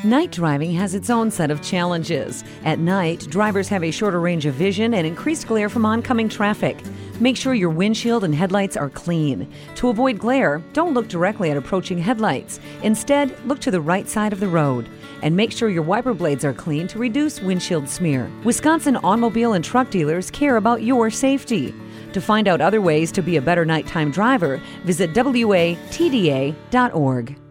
Night driving has its own set of challenges. At night, drivers have a shorter range of vision and increased glare from oncoming traffic. Make sure your windshield and headlights are clean. To avoid glare, don't look directly at approaching headlights. Instead, look to the right side of the road. And make sure your wiper blades are clean to reduce windshield smear. Wisconsin automobile and truck dealers care about your safety. To find out other ways to be a better nighttime driver, visit WATDA.org.